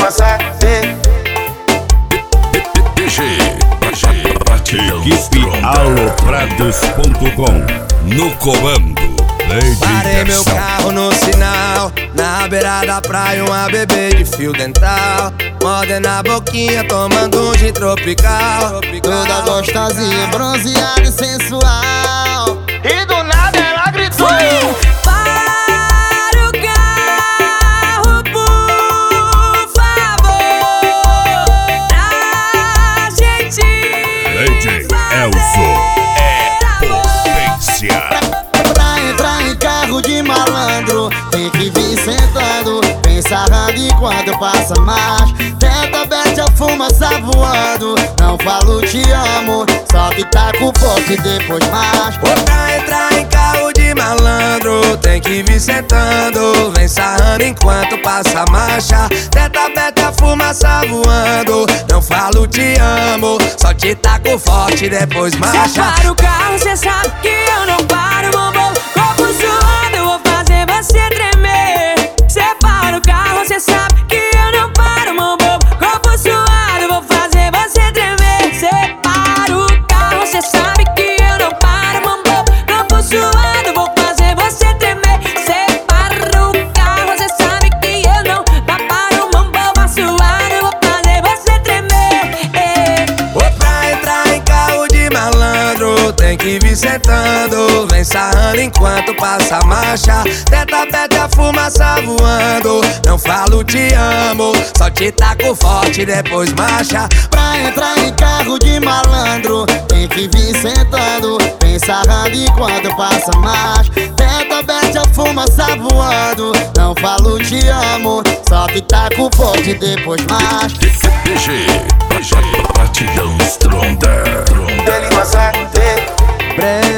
Equipe aloprados.com. No comando, parei meu carro no sinal, na beira da praia, uma bebê de fio dental, mordendo a boquinha, tomando um gin tropical. Toda gostosinha, bronzeada e sensual. E do nada ela gritou: para o carro, por favor, pra gente. DJ Elzo é potência. Pra entrar em carro de malandro, tem que vir sentando, bem sarrado enquanto passa mais. Tenta, bete a fumaça voando, não falo te amo, só que tá com forte depois mais. Pra entrar em carro de malandro, tem que vir sentando, vem sarrando enquanto passa a marcha. Tenta, bete a fumaça voando, não falo te amo, só te taco forte depois marcha. Cê para o carro, cê sabe que eu não paro, bombom. Corpo suando, eu vou fazer você tremer. Cê para o carro, cê sabe que eu não paro, bombom. Corpo suado, eu vou fazer você tremer. Cê para o carro, cê sabe que eu não paro, bombom. Corpo suado, eu vou fazer você tremer. Cê para o carro, cê sabe que eu não paro, bombom. Suado, eu vou fazer você tremer. Pra entrar em carro de malandro, tem que vir sentando, vem sarrando enquanto passa a marcha. Tenta, pede a fumaça voando, não falo te amo, só te taco forte depois marcha. Pra entrar em carro de malandro, tem que vir sentando, bem sarrando enquanto passa mais. Tenta, bete a fumaça voando, não falo te amo, só que tá com forte depois mais. DJ Batidão Stronda. Breve